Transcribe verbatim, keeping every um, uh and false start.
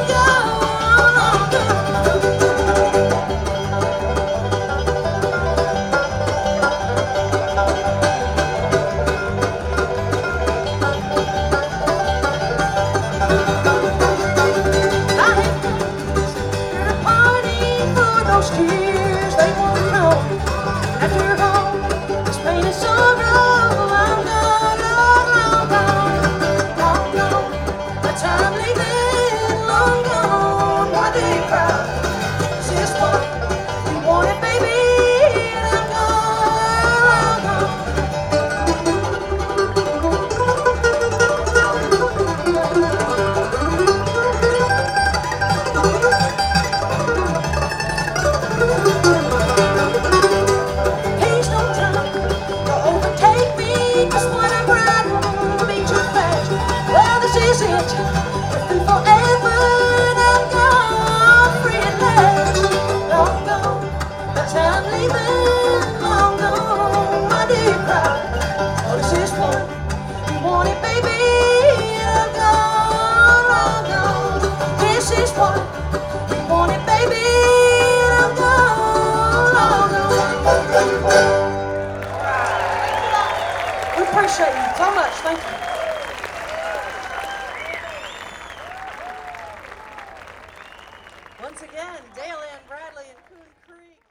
Tears, they won't come after all this pain and sorrow. I'm gone, long, long gone, long gone. The time leaving, long gone. Why do you cry? Is this what you wanted, baby? And I'm gone, long Please don't try to overtake me, just when I'm riding to be too fast. Well, this is it, and forever, and I'm gone, free at last. Long gone, the time leaving, long gone. My dear cry, oh, this is what you wanted, baby, and I'm gone, long gone. This is what you wanted, baby, and I'm gone, long gone. We appreciate you so much. Thank you. Once again, Dale Ann Bradley and Coon Creek.